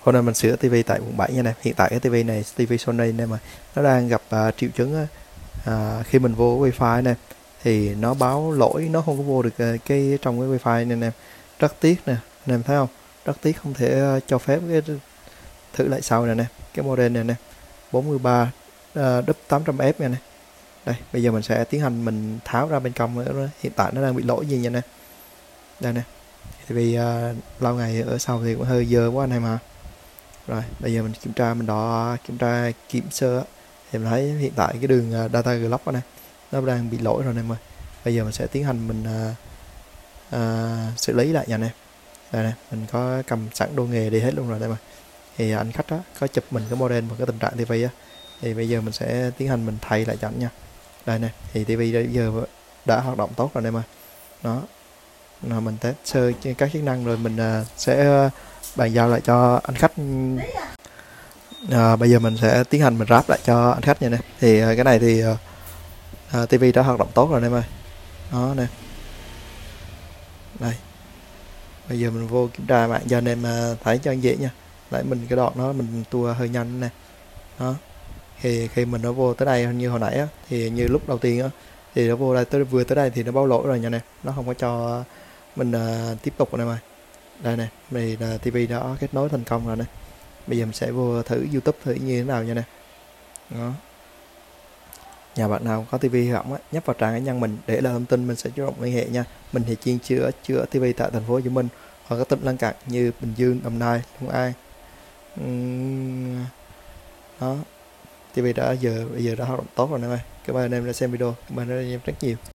Hôm nay mình sửa tivi tại quận 7 nha nè. Hiện tại cái tivi này tivi Sony này mà nó đang gặp triệu chứng á, khi mình vô wifi nè thì nó báo lỗi, nó không có vô được cái trong cái wifi nên em rất tiếc nè, anh em thấy không, rất tiếc không thể cho phép cái thử lại sau nè nè. Cái model này nè 43 800F nha nè. Đây bây giờ mình sẽ tiến hành mình tháo ra bên trong nữa. Hiện tại nó đang bị lỗi gì nha nè, đây nè. Thì vì lâu ngày ở sau thì cũng hơi dơ quá anh em. Rồi bây giờ mình kiểm tra, mình đo kiểm tra kiểm sơ thì mình thấy hiện tại cái đường data clock này nó đang bị lỗi rồi em ơi. Bây giờ mình sẽ tiến hành mình xử lý lại nha nè. Đây nè, mình có cầm sẵn đồ nghề đi hết luôn rồi đây mà. Thì anh khách đó có chụp mình cái model một cái tình trạng tivi á, thì bây giờ mình sẽ tiến hành mình thay lại cho anh nha. Đây nè, thì tivi bây giờ đã hoạt động tốt rồi em ơi. Đó, mình test sơ các chức năng rồi mình sẽ bàn giao lại cho anh khách. Bây giờ mình sẽ tiến hành mình ráp lại cho anh khách nha nè. Thì cái này thì tivi đã hoạt động tốt rồi em ơi. Đó nè. Đây. Bây giờ mình vô kiểm tra mạng cho anh em thấy cho anh dễ nha. Lại mình cái đoạn đó mình tua hơi nhanh nè. Đó. Thì khi mình nó vô tới đây như hồi nãy á, thì như lúc đầu tiên á thì nó vô đây vừa tới đây thì nó báo lỗi rồi nha nè. Nó không có cho mình tiếp tục rồi em ơi. Đây nè, này là tivi đã kết nối thành công rồi nè. Bây giờ mình sẽ vô thử YouTube thử như thế nào nha nè. Đó. Nhà bạn nào có tivi hỏng á, nhấp vào trang cá nhân mình để là thông tin, mình sẽ chủ động liên hệ nha. Mình thì chuyên chữa tivi tại thành phố Hồ Chí Minh hoặc các tỉnh lân cận như Bình Dương, Đồng Nai, Long An. Đó. Tivi bây giờ đã hoạt động tốt rồi em ơi. Cảm ơn anh em đã xem video. Cảm ơn anh em rất nhiều.